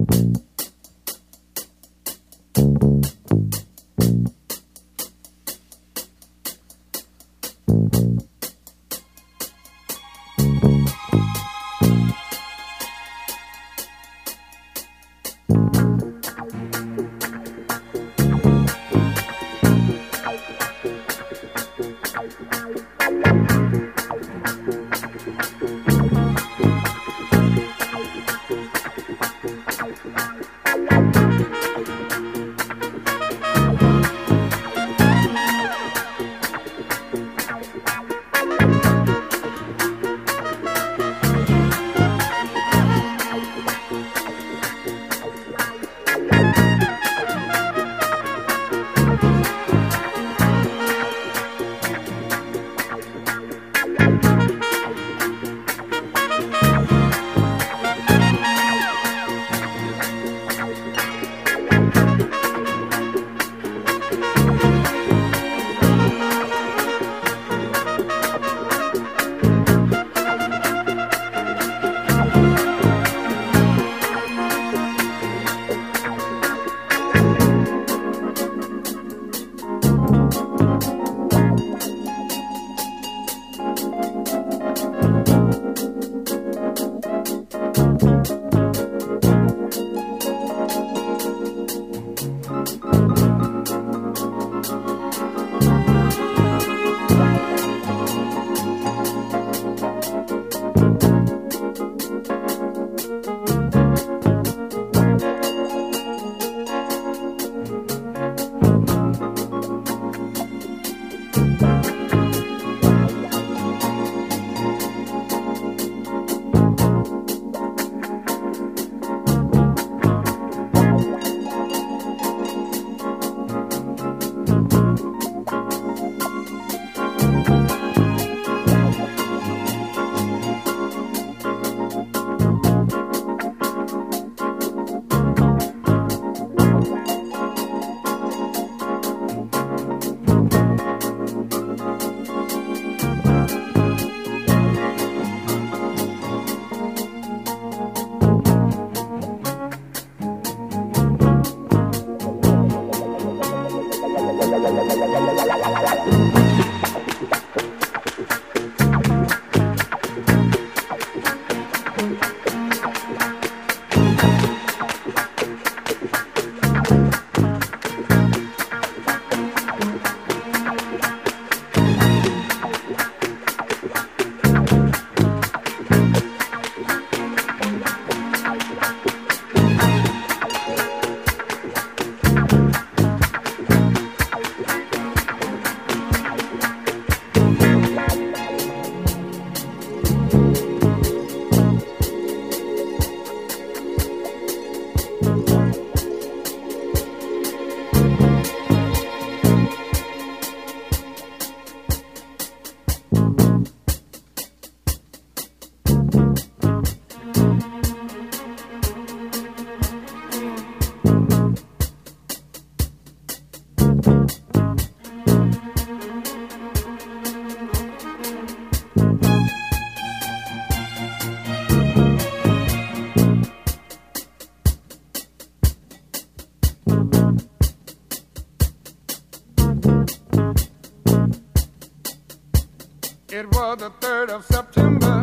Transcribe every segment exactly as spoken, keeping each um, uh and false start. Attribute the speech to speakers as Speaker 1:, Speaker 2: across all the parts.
Speaker 1: It was the third of September.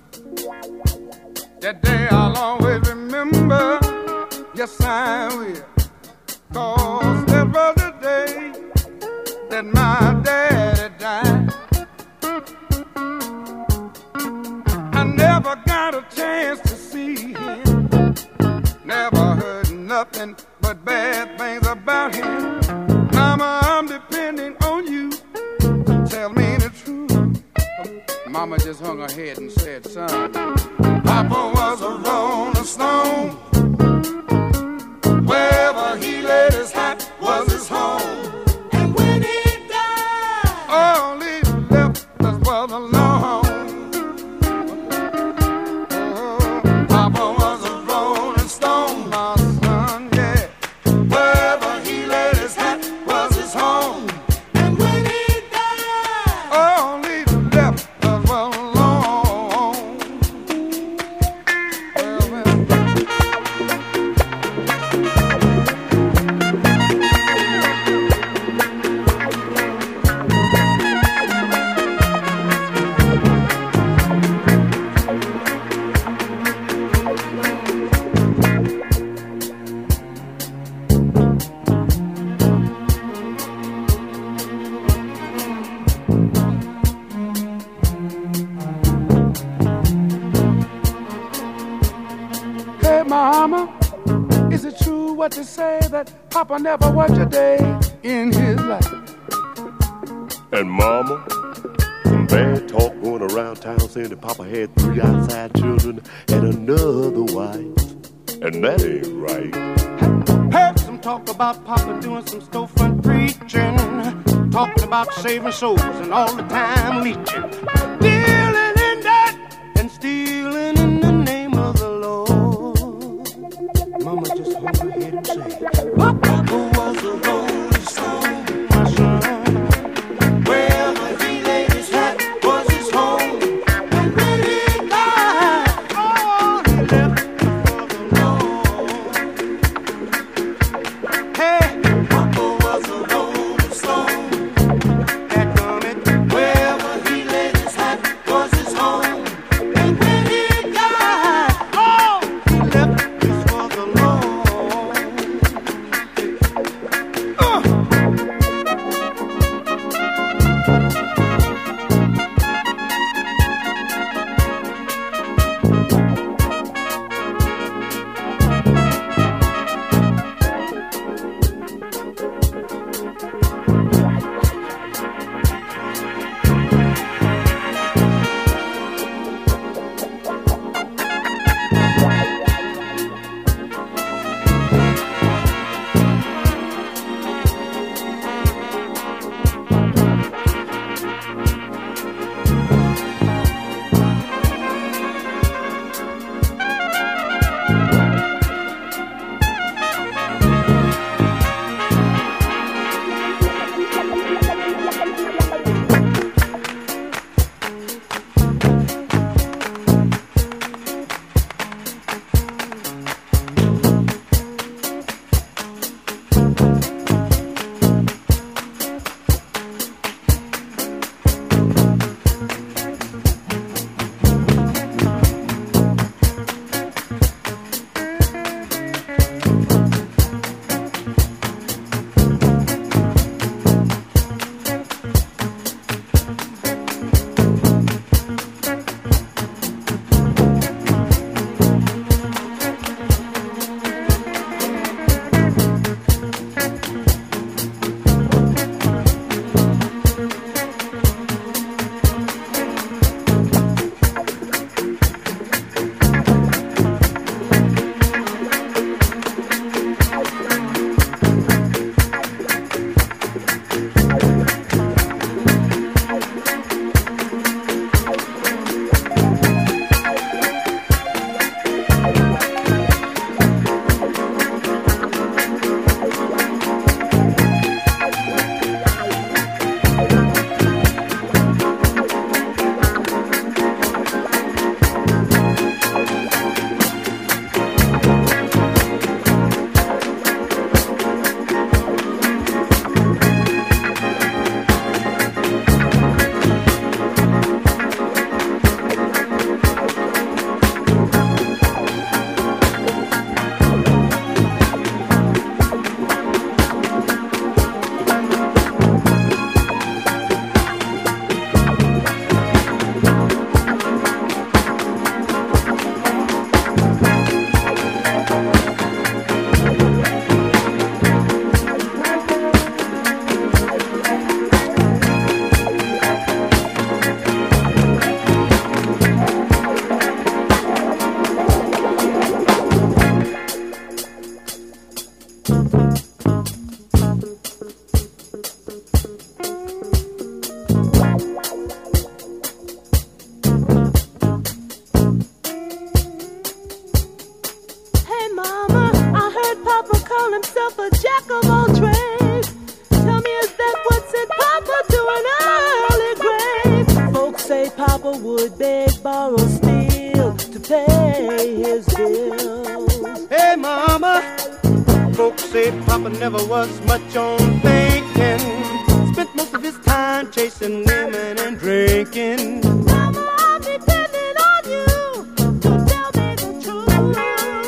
Speaker 1: That day I'll always remember. Yes, I will. 'Cause that was the day that my daddy died. I never got a chance to see him. Never heard nothing but bad things about him. Mama, I'm depending on you to tell me the truth. Mama just hung her head and said, son, Papa was a rolling stone. Wherever he laid his hat was his home. And when he died, all he left us was alone. Oh, Papa was a rolling stone, my son, yeah. Wherever he laid his hat was his home. And when he died, all he left us was alone. Well, well. Mama, is it true what they say that Papa never worked a day in his life?
Speaker 2: And Mama, some bad talk going around town saying that Papa had three outside children and another wife. And that ain't right.
Speaker 3: Heard some talk about Papa doing some storefront preaching, talking about saving souls and all the time leeching, dealing in that and stealing in the name of the Lord. Mama just hold her head and say, Papa was a rolling stone, my son. Wherever he laid his hat was his home. And when he died, oh, he left it for the Lord. Hey, Papa was a rolling stone. That comment, wherever he laid his hat was his home. And when he died, oh, he left this for the Lord. Uh.
Speaker 4: would beg, borrow, steal to pay his bills.
Speaker 3: Hey, mama, folks say Papa never was much on thinking. Spent most of his time chasing women and drinking.
Speaker 4: Mama, I'm depending on you to tell me the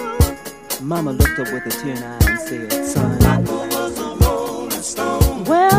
Speaker 4: truth.
Speaker 5: Mama looked up with a tear in her eye and said, son,
Speaker 4: Papa was a rolling stone. Well,